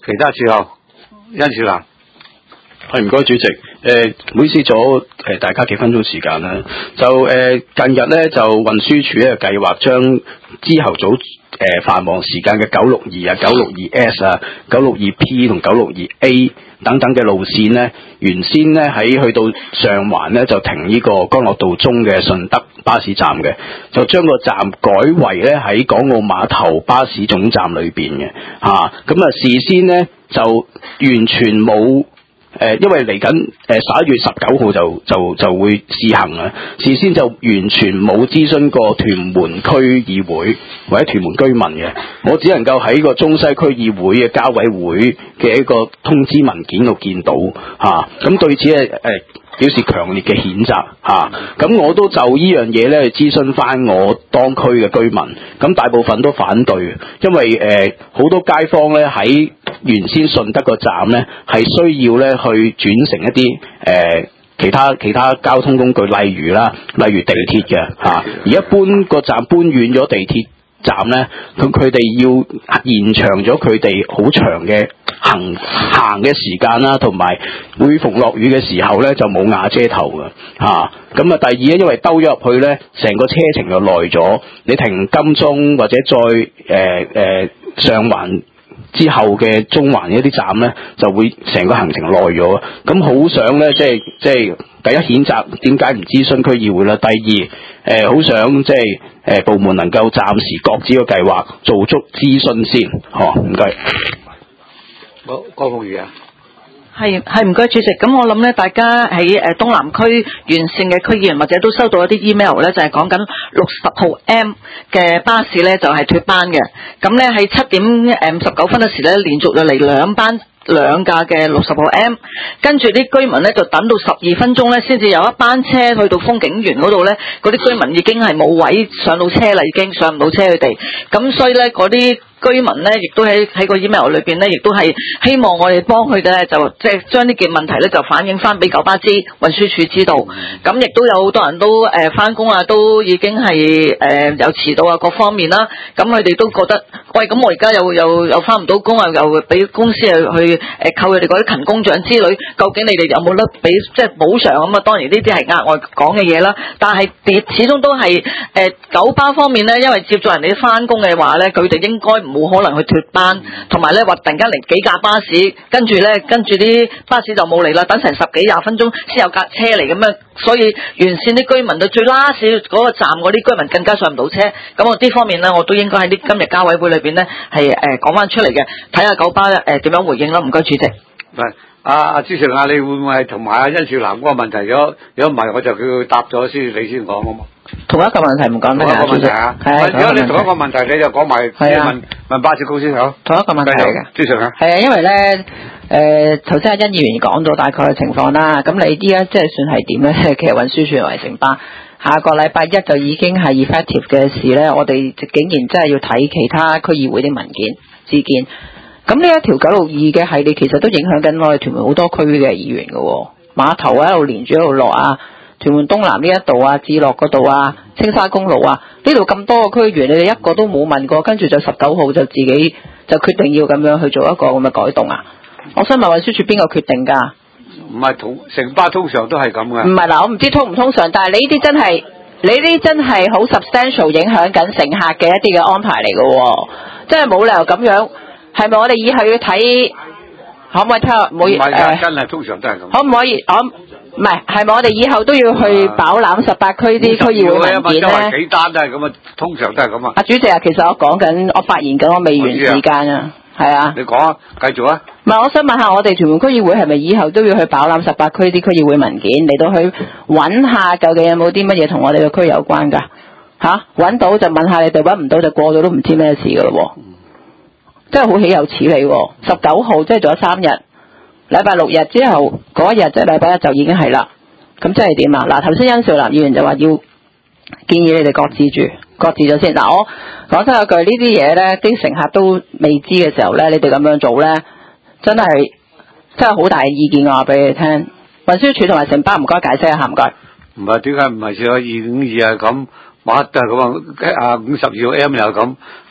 其他事項，甄兆南。 係唔該主席，唔好意思阻大家幾分鐘時間啦。就近日咧就運輸署咧計劃將朝頭早繁忙時間嘅962啊、962S 啊、962P 同962A等等嘅路線咧，原先咧喺去到上環咧就停呢個干諾道中嘅順德巴士站嘅，就將個站改為咧喺港澳碼頭巴士總站裏邊嘅嚇。咁事先咧就完全冇。因為嚟緊11月19號就會試行啊，事先就完全冇諮詢過屯門區議會或者屯門居民嘅，我只能夠喺個中西區議會嘅交委會嘅一個通知文件度見到嚇，咁對此表示強烈嘅譴責嚇，咁我都就呢樣嘢咧去諮詢翻我當區嘅居民，咁大部分都反對，因為好多街坊咧喺原先順德個站咧係需要咧去轉乘一啲其他交通工具，例如地鐵嘅嚇，而一般個站搬遠咗地鐵站咧，佢哋要延長咗佢哋好長嘅行嘅時間啦，同埋每逢落雨嘅時候咧就冇瓦遮頭嘅嚇。咁第二咧，因為兜咗入去咧，成個車程就耐咗，你停金鐘或者再上環之後嘅中環一啲站咧，就會成個行程耐咗。咁好想咧，即係第一譴責點解唔諮詢區議會啦？第二好想即係部門能夠暫時擱置個計劃，做足諮詢先。唔該。 好，郭鳳儀啊。 係唔該主席，咁我諗咧，大家喺東南區沿線嘅區議員或者都收到一啲 email 咧，就係講緊60號 M 嘅巴士咧就係脫班嘅，咁咧喺7點59分嘅時咧，連續就嚟兩架嘅60號 M， 跟住啲居民咧就等到12分鐘咧，先至有一班車去到風景園嗰度咧，嗰啲居民已經係冇位上到車啦，已經上唔到車佢哋，咁所以咧嗰啲居民咧，亦都喺個 email 裏邊咧，亦都係希望我哋幫佢哋咧，就即係將呢件問題咧，就反映翻俾九巴知，運輸署知道。咁亦都有好多人都翻工啊，都已經係有遲到啊，各方面啦。咁佢哋都覺得，喂，咁我而家又翻唔到工啊，又俾公司去扣佢哋嗰啲勤工獎之類，究竟你哋有冇得俾即係補償咁啊？當然呢啲係額外講嘅嘢啦，但係始終都係九巴方面咧，因為接咗人哋翻工嘅話咧，佢哋應該冇可能去脫班，同埋咧話突然間嚟幾架巴士，跟住啲巴士就冇嚟啦，等成10幾20分鐘先有架車嚟咁樣，所以沿線啲居民到最 last 嗰個站嗰啲居民更加上唔到車，咁我呢方面咧我都應該喺今日交委會裏邊咧係講翻出嚟嘅，睇下九巴點樣回應啦，唔該主席。 係阿朱 Sir 你會唔會係同埋阿甄兆南嗰個問題？如果唔係，我就叫佢答咗先，你先講好冇？ 同一個問題唔講得㗎， 同一個問題啊！如果你同一個問題，你就講埋問巴士公司好。 同一個問題嚟嘅， 朱 Sir 係啊，因為咧頭先阿甄議員講咗大概嘅情況啦，咁你依家即係算係點咧？其實運輸署同埋城巴下個禮拜1就已經係 effective 嘅事咧，我哋竟然真係要睇其他區議會啲文件意見。咁呢一條962嘅系列其實都影響緊我哋屯門好多區嘅議員嘅喎，碼頭一路連住一路落啊，屯門東南呢一度啊，置樂嗰度啊，青沙公路啊，呢度咁多個區議員，你哋一個都冇問過，跟住就19號就自己就決定要咁樣去做一個咁嘅改動啊！我想問運輸署邊個決定㗎？ 唔係城巴通常都係咁嘅。 唔係嗱，我唔知通唔通常，但係你呢啲真係好 substantial 影響緊乘客嘅一啲嘅安排嚟嘅喎，真係冇理由咁樣。係咪我哋以後要睇？可唔可以睇？唔係真係通常都係咁。 可唔可以？唔係，係咪我哋以後都要去飽覽18區啲區議會文件咧？ 幾單都係咁啊，通常都係咁啊。 阿主席啊，其實我發言緊，我未完時間啊，係啊。 你講啊，繼續啊。 唔係，我想問下我哋屯門區議會係咪以後都要去飽覽18區啲區議會文件，嚟到去揾下究竟有冇啲乜嘢同我哋嘅區有關㗎？揾到就問下你哋，揾唔到就過咗都唔知咩事㗎咯喎。真係好豈有此理喎！19號即係做咗3日，禮拜6日之後嗰一日即係禮拜1就已經係啦。咁即係點啊？嗱，頭先甄兆南議員就話要建議你哋擱置咗先。嗱，我講真有句，呢啲嘢咧，啲乘客都未知嘅時候咧，你哋咁樣做咧，真係好大意見我話俾你聽。運輸署同埋城巴唔該解釋一下，唔該。 唔係點解唔係252啊咁？乜都係咁啊！52號 M 又咁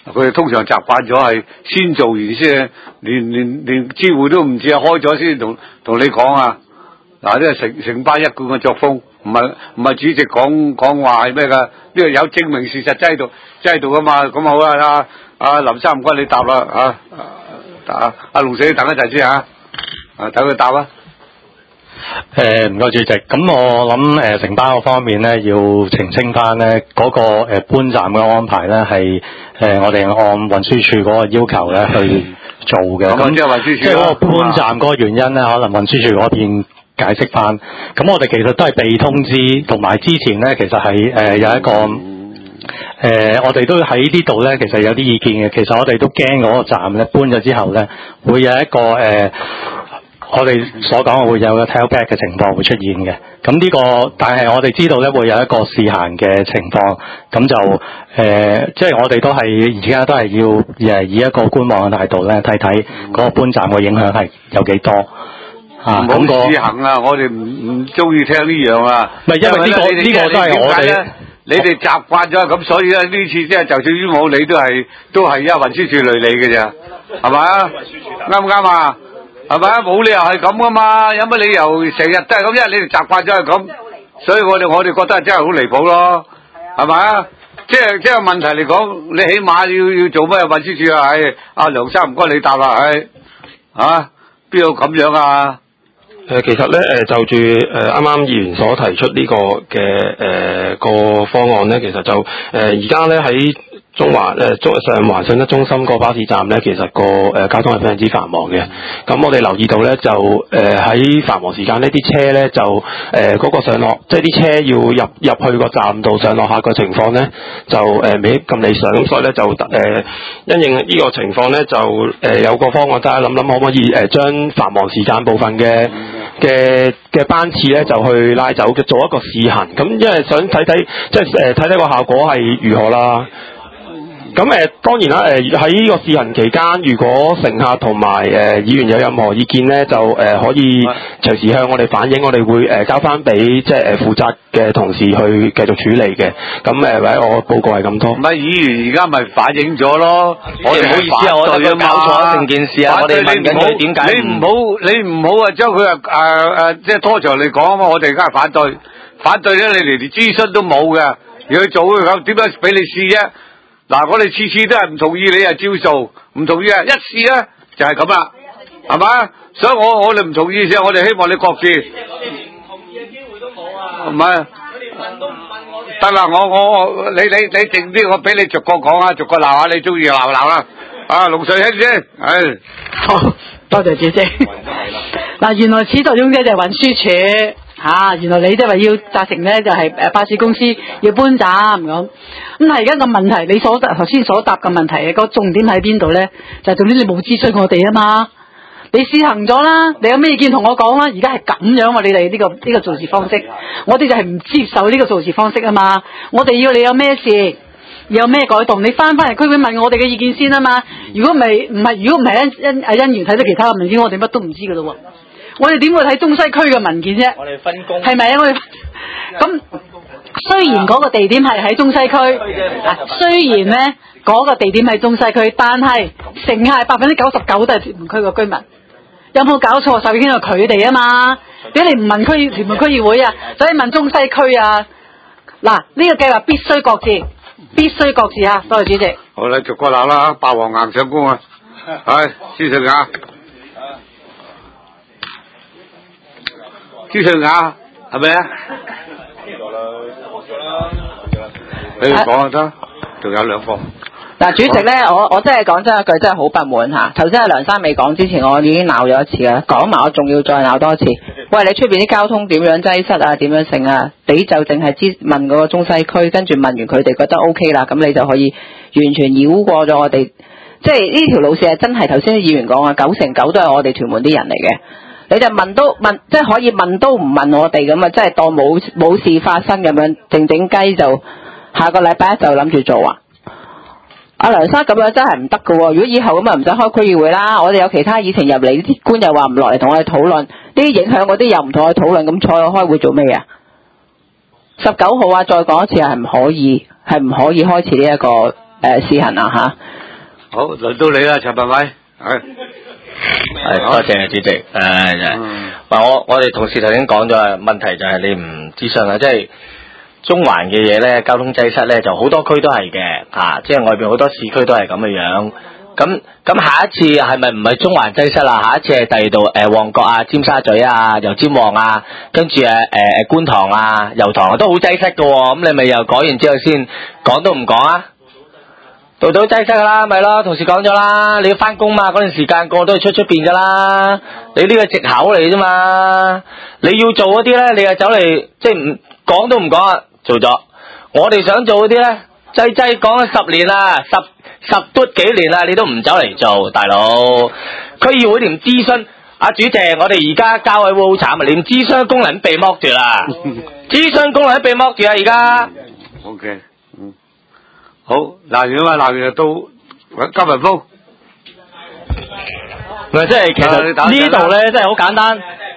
佢哋通常習慣咗係先做完先，連知會都唔知開咗先同你講啊！嗱，呢個成班一貫嘅作風，唔係主席講話係咩㗎？呢個有證明事實制度㗎嘛？咁好啦，阿林生唔該你答啦阿龍 Sir 你等一陣先嚇，等佢答啊！ 唔該主席，咁我諗承包嗰方面咧要澄清翻咧嗰個搬站嘅安排咧係我哋按運輸署嗰個要求咧去做嘅。咁即係運輸署即係嗰個搬站嗰個原因咧，可能運輸署嗰邊解釋翻。咁我哋其實都係被通知，同埋之前咧其實係有一個我哋都喺呢度咧，其實有啲意見嘅。其實我哋都驚嗰個站咧搬咗之後咧，會有一個我哋所講會有個 tailback 嘅情況會出現嘅，咁呢個但係我哋知道咧會有一個試行嘅情況，咁就即係我哋都係而家都係要以一個觀望嘅態度咧睇睇嗰個搬站嘅影響係有幾多啊？咁個試行啊！我哋唔中意聽呢樣啊！ 唔係因為呢個都係我哋你哋習慣咗咁，所以咧呢次即係就算於我你都係因為運輸署累你嘅咋，係咪啊？啱唔啱啊？係咪啊？冇理由係咁噶嘛，有乜理由成日都係咁？因為你哋習慣咗係咁，所以我哋覺得真係好離譜咯，係咪啊？即係問題嚟講，你起碼要做咩運輸署啊？阿梁生唔該你答啦，邊有咁樣啊？ 其實咧就住啱啱議員所提出呢個嘅個方案咧，其實就而家咧喺上環信德中心個巴士站咧，其實個交通係非常之繁忙嘅。咁我哋留意到咧，就喺繁忙時間呢啲車咧就嗰個上落，即係啲車要入去個站度上落客個情況咧，就未咁理想。咁所以咧就因應呢個情況咧，就有個方案，大家諗可唔可以將繁忙時間部分嘅班次咧就去拉走，做一個試行。咁因為想睇睇，即係睇睇個效果係如何啦。咁當然啦，喺呢個試行期間，如果乘客同埋議員有任何意見咧，就可以隨時向我哋反映，我哋會交翻俾即係負責嘅同事去繼續處理嘅。咁或者我報告係咁多。 唔係議員而家咪反映咗咯，我哋唔好意思啊，我哋搞錯成件事啊，我哋問緊佢點解你唔好啊，將佢即係拖長嚟講啊嘛，我哋而家係反對咧，你連諮詢都冇嘅，如果做咁點樣俾你試啫？嗱，我哋次次都係唔同意，你係照做，唔同意啊！一試咧就係咁啦，係嘛？所以我哋唔同意先，我哋希望你各自。我哋連唔同意嘅機會都冇啊！唔係，佢哋問都唔問我哋。得啦，我你靜啲，我俾你逐個講啊，逐個鬧下，你中意鬧啦。龍瑞興先， 好多謝主席。嗱，原來始作俑者就係運輸署。原來你即係話要責成咧，就係巴士公司要搬站咁。但係而家個問題，你頭先所答嘅問題個重點喺邊度咧？就係重點你冇諮詢我哋啊嘛。你試行咗啦，你有咩意見同我講啦？而家係咁樣啊，你哋呢個做事方式，我哋就係唔接受呢個做事方式啊嘛。我哋要你有咩事，有咩改動，你翻嚟區會問我哋嘅意見先啊嘛。如果唔係因緣睇到其他嘅文件，我哋乜都唔知噶咯喎。我哋點會睇中西區嘅文件啫？我哋分工係咪啊？我哋咁雖然嗰個地點係喺中西區，雖然咧嗰個地點係中西區，但係乘客係99%都係屯門區嘅居民。有冇搞錯？首先係佢哋啊嘛，點解你唔問屯門區議會啊？所以問中西區啊？嗱，呢個計劃必須擱置啊！多謝主席。 好啦，逐個鬧啦，霸王硬上弓啊！係朱順雅。朱順雅係咪啊？你講就得，仲有兩個。 嗱，主席咧，我真係講真一句，真係好不滿嚇。頭先阿梁生未講之前，我已經鬧咗一次啦。講埋我仲要再鬧多次。喂，你出邊啲交通點樣擠塞啊？點樣成啊？你就淨係問嗰個中西區，跟住問完佢哋覺得 OK 啦，咁你就可以完全繞過咗我哋。即係呢條路線係真係頭先啲議員講啊，9成9都係我哋屯門啲人嚟嘅。你就問，即係可以問都唔問我哋咁啊！即係當冇事發生咁樣，靜靜雞就下個禮拜一就諗住做啊！阿梁生咁樣真係唔得㗎喎！如果以後咁啊，唔使開區議會啦，我哋有其他議程入嚟，啲官又話唔落嚟同我哋討論，呢啲影響嗰啲又唔同我哋討論，咁坐開會做咩啊？19號啊，再講一次係唔可以開始呢一個試行啦嚇。 好，輪到你啦，陳柏偉。 係多謝主席。我哋同事頭先講咗，問題就係你唔諮詢啦，即係中環嘅嘢咧，交通擠塞咧就好多區都係嘅，即係外邊好多市區都係咁嘅樣。咁下一次係咪唔係中環擠塞啦？下一次係第二度旺角啊、尖沙咀啊、油尖旺啊，跟住觀塘啊、油塘啊都好擠塞嘅喎。咁你咪又講完之後先講都唔講啊？度度擠塞噶啦，咪咯，同事講咗啦，你要翻工嘛，嗰段時間個個都係出邊噶啦，你呢個藉口嚟啫嘛，你要做嗰啲咧，你又走嚟即係唔講都唔講啊，做咗，我哋想做嗰啲咧，擠講咗10年啦，十多幾年啦，你都唔走嚟做，大佬，區議會連諮詢，主席，我哋而家交委會好慘啊，連諮詢功能被剝奪啦，諮詢功能都被剝奪啊，而家。 OK。好，鬧完啦，鬧完就到金文峰。 唔係，即係其實呢度咧，真係好簡單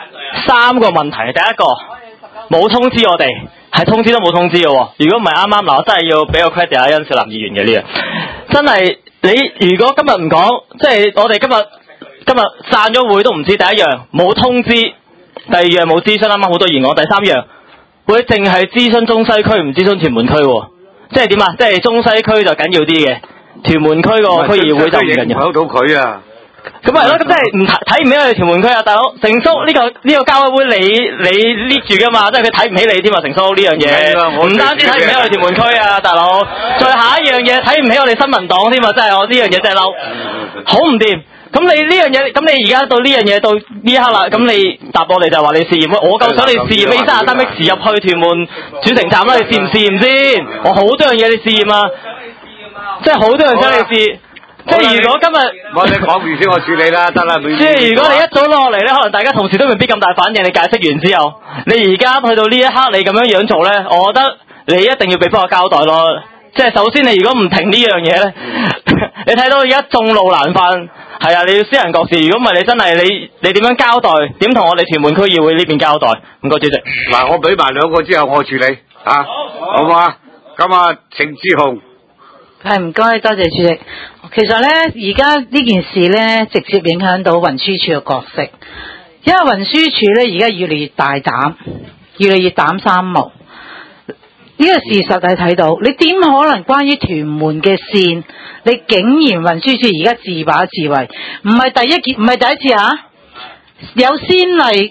，3個問題。第一個冇通知我哋，係通知都冇通知嘅喎。如果唔係啱啱嗱，我真係要俾個 credit 阿甄小林議員嘅呢樣，真係你如果今日唔講，即係我哋今日散咗會都唔知。第一樣冇通知，第二樣冇諮詢，啱啱好多言講。第三樣會淨係諮詢中西區，唔諮詢屯門區喎。即係點啊？即係中西區就緊要啲嘅，屯門區個區議會就唔緊要。 睇到佢啊！ 咁咪係咯，咁即係唔睇唔起我哋屯門區啊，大佬。成叔呢個交委會你捏住噶嘛，即係佢睇唔起你添啊，成叔呢樣嘢。唔單止睇唔起我哋屯門區啊，大佬。再下一樣嘢睇唔起我哋新民黨添啊，真係我呢樣嘢真係嬲，好唔掂。咁你呢樣嘢，咁你而家到呢樣嘢到呢一刻啦，咁你答我哋就話你試驗，我夠想你試驗 A33X 入去屯門轉乘站啦，你試唔試驗先？我好多樣嘢你試驗啊，即係好多樣想你試。即係如果今日我哋講完先，我處理啦，得啦。 即係如果你一早落嚟咧，可能大家同事都未必咁大反應。你解釋完之後，你而家去到呢一刻，你咁樣做咧，我覺得你一定要俾翻個交代咯。即係首先，你如果唔停呢樣嘢咧，你睇到而家眾怒難犯，係啊，你要私人各事。如果唔係，你真係你點樣交代？點同我哋屯門區議會呢邊交代？唔該，主席。 嗱，我俾埋2個之後，我處理啊，好嘛？咁啊，程志雄。 係唔該，多謝主席。其實咧，而家呢件事咧，直接影響到運輸署嘅角色，因為運輸署咧而家越嚟越大膽，越嚟越膽三毛。呢個事實係睇到，你點可能關於屯門嘅線，你竟然運輸署而家自把自為，唔係第一次啊，有先例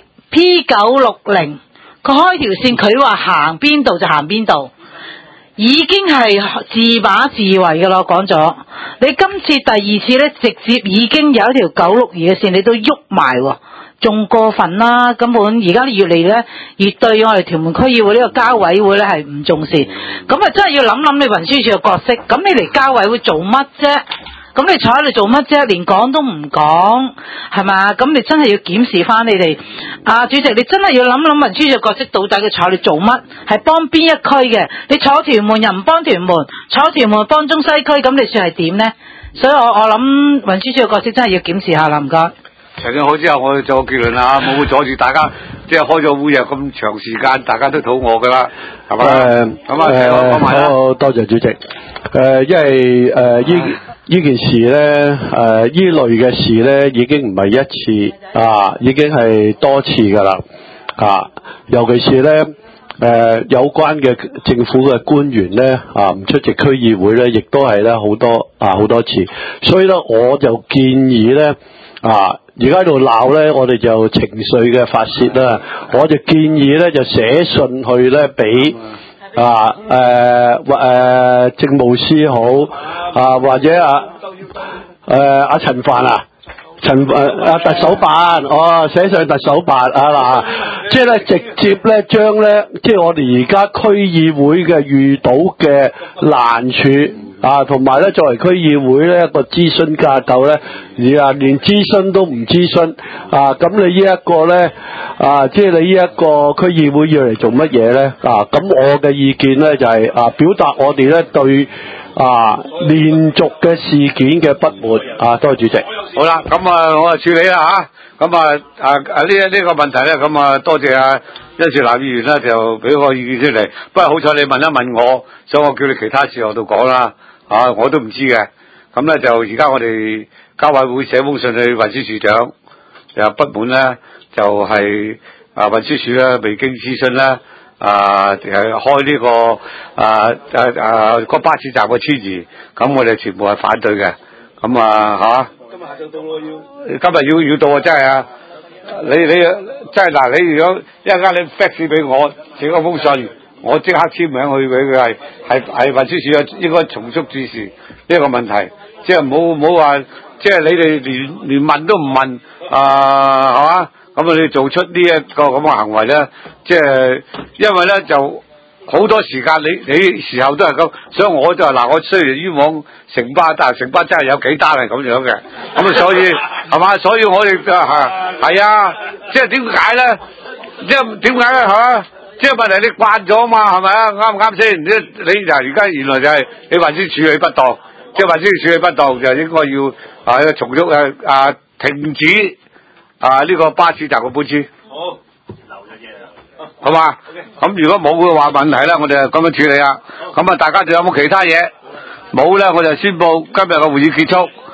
P960，佢開條線，佢話行邊度就行邊度。已經係自把自為嘅咯，講咗。你今次第2次咧，直接已經有一條962嘅線，你都喐埋喎，仲過分啦！根本而家越嚟咧，越對我哋屯門區議會呢個交委會咧係唔重視。咁啊，真係要諗諗你運輸署嘅角色。咁你嚟交委會做乜啫？咁你坐喺度做乜啫？連講都唔講，係嘛？咁你真係要檢視翻你哋。主席，你真係要諗諗運輸署角色到底佢坐你做乜？係幫邊一區嘅？你坐屯門又唔幫屯門，坐屯門幫中西區，咁你算係點呢？所以我諗運輸署嘅角色真係要檢視下啦，唔該。 陳正好之後，我哋做個結論啦，冇會阻住大家，即係開咗會又咁長時間，大家都肚餓噶啦，係嘛？ 好，多謝主席。因為呢件事咧，呢類嘅事咧，已經唔係一次已經係多次噶啦，尤其是咧，有關嘅政府嘅官員咧，唔出席區議會咧，亦都係咧好多次，所以咧，我就建議咧，而家喺度鬧咧，我哋就情緒嘅發泄啦，我就建議咧就寫信去咧俾。政務司好或者阿陳帆特首辦寫上特首辦即係咧直接咧將咧即係我哋而家區議會嘅遇到嘅難處同埋咧作為區議會咧一個諮詢架構咧連諮詢都唔諮詢咁你呢一個咧即係你呢一個區議會要嚟做乜嘢咧咁我嘅意見咧就係表達我哋咧對連續嘅事件嘅不滿多謝主席。 好啦，咁我處理啦咁呢個問題咧，咁多謝甄士南議員咧就俾個意見出嚟。不過好彩你問一問我，所以我叫你其他時候度講啦。 我都唔知嘅。咁咧就而家我哋交委會寫封信去運輸署長，又不滿咧，就係運輸署咧未經諮詢咧，開呢個巴士站嘅遷移，咁我哋全部係反對嘅。咁今日下晝到咯，今日要到啊！真係啊！你真係嗱，你如果一陣間你 fax 俾我，寫嗰封信，我即刻簽名去俾佢，係運輸署應該從速注視呢個問題，即係唔好話，即係你哋連問都唔問，係嘛？咁你做出呢一個咁嘅行為咧，即係因為咧就好多時間你時候都係咁，所以我就話嗱，我雖然冤枉城巴，但係城巴真係有幾單係咁樣嘅，咁所以係嘛？所以我哋係啊，即係點解咧？即係點解咧？係嘛？即係問題你慣咗嘛？係咪啊？啱唔啱先？你就而家原來就係你運輸處理不當，即係運輸處理不當就應該要從速停止呢個巴士站嘅搬遷。好。好嘛？咁如果冇嘅話問題咧，我哋就咁樣處理啊。咁大家仲有冇其他嘢？冇咧，我就宣布今日嘅會議結束。